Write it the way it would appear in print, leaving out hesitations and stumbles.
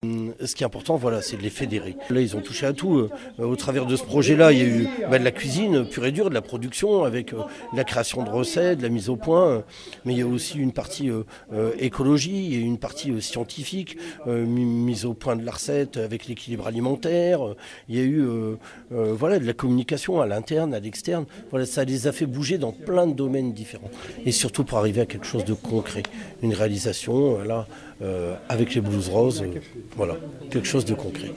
Ce qui est important, voilà, c'est de les fédérer. Là, ils ont touché à tout. Au travers de ce projet-là, il y a eu de la cuisine pure et dure, de la production, avec la création de recettes, de la mise au point. Mais il y a aussi une partie écologie, et une partie scientifique, mise au point de la recette avec l'équilibre alimentaire. Il y a eu de la communication à l'interne, à l'externe. Voilà, ça les a fait bouger dans plein de domaines différents. Et surtout pour arriver à quelque chose de concret. Une réalisation, avec les Blues Roses, quelque chose de concret.